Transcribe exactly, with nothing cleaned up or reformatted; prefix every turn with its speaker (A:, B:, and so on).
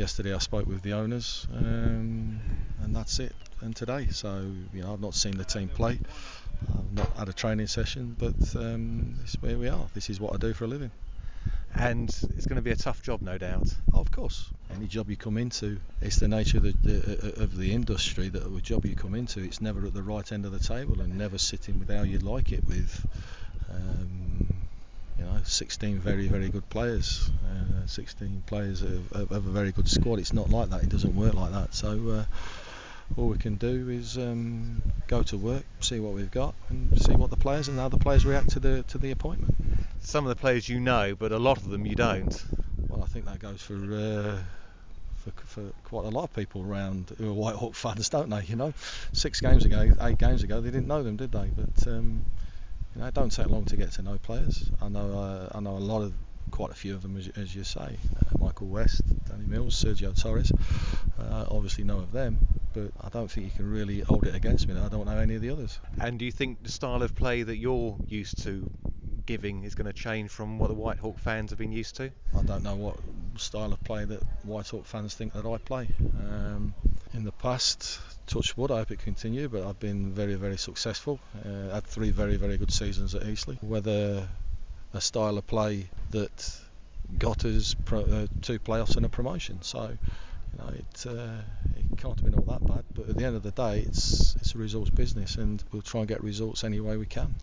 A: yesterday I spoke with the owners, um, and that's it. And today, so you know, I've not seen the team play. I've not had a training session, but um, this is where we are. This is what I do for a living.
B: And it's going to be a tough job, no doubt.
A: Oh, of course, any job you come into, it's the nature of the, the of the industry that a job you come into, it's never at the right end of the table and never sitting with how you'd like it with. Um, you know, sixteen very, very good players, uh, sixteen players of, of, of a very good squad. It's not like that. It doesn't work like that. So uh, all we can do is um, go to work, see what we've got, and see what the players and how the players react to the to the appointment.
B: Some of the players you know, but a lot of them you don't.
A: Well, I think that goes for uh, for, for quite a lot of people around who are White Hawk fans, don't they? You know, six games ago, eight games ago, they didn't know them, did they? But um, you know, it don't take long to get to know players. I know uh, I know a lot of, quite a few of them, as, as you say. Uh, Michael West, Danny Mills, Sergio Torres. Uh, obviously know of them, but I don't think you can really hold it against me. I don't know any of the others.
B: And do you think the style of play that you're used to giving is going to change from what the White Hawk fans have been used to?
A: I don't know what style of play that White Hawk fans think that I play. Um, in the past, touch wood, I hope it continue, but I've been very, very successful. Uh, had three very, very good seasons at Eastleigh. Whether a style of play that got us pro, uh, two playoffs and a promotion, so you know it, uh, it can't have been all that bad. But at the end of the day, it's it's a results business, and we'll try and get results any way we can.